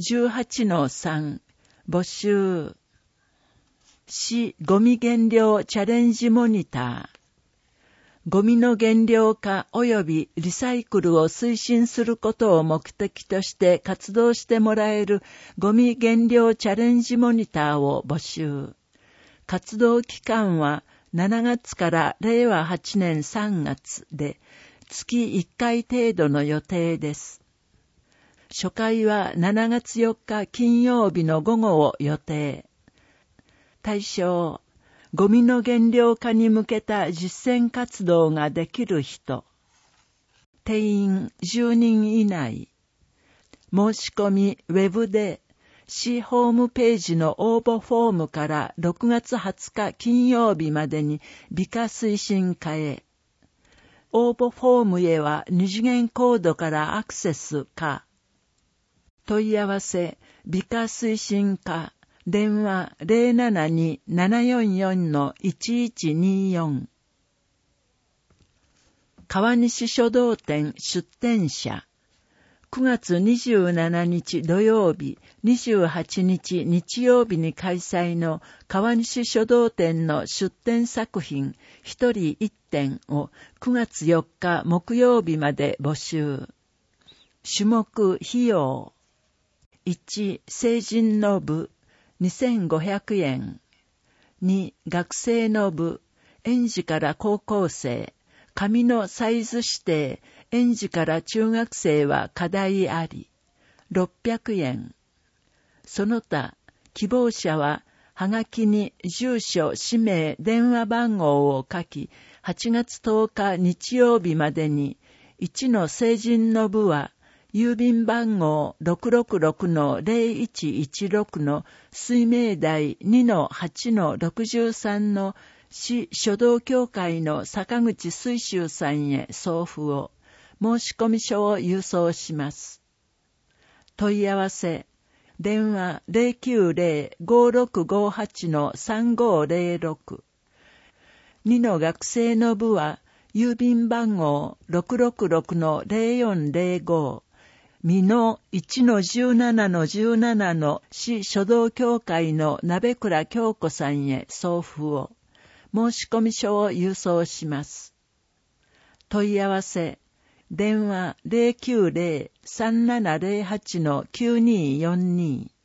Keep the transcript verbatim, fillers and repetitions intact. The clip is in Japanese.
じゅうはちのさん 募集。市ゴミ減量チャレンジモニター。ゴミの減量化及びリサイクルを推進することを目的として活動してもらえるゴミ減量チャレンジモニターを募集。活動期間はしちがつかられいわはちねんさんがつで月いっかい程度の予定です。初回はしちがつよっか金曜日の午後を予定。対象、ゴミの減量化に向けた実践活動ができる人。定員じゅうにん以内。申し込みウェブで市ホームページの応募フォームからろくがつはつか金曜日までに美化推進課へ。応募フォームへは二次元コードからアクセスか。問い合わせ美化推進課。電話 ゼロななに ななよんよん いちいちによん。川西書道展出展者。くがつにじゅうしちにち土曜日、にじゅうはちにち日曜日に開催の川西書道展の出展作品一人一点をくがつよっか木曜日まで募集。種目費用。いち、成人の部。にせんごひゃくえん。に、学生の部、園児から高校生、紙のサイズ指定、園児から中学生は課題あり、ろっぴゃくえん。その他、希望者は、はがきに住所、氏名、電話番号を書き、はちがつとおか日曜日までに、いちの成人の部は、郵便番号 ろくろくろくのゼロいちいちろく の水明台 にのはちのろくじゅうさん の市書道協会の坂口水秀さんへ送付を、申込書を郵送します。問い合わせ、電話 ゼロきゅうゼロ ごろくごはち のさんごゼロろく。にの学生の部は、郵便番号 ろくろくろくのゼロよんゼロご。美濃 いちのじゅうななのじゅうなな の市書道協会の鍋倉京子さんへ送付を、申込書を郵送します。問い合わせ、電話 ゼロきゅうゼロ さんななゼロはちのきゅうにーよんに。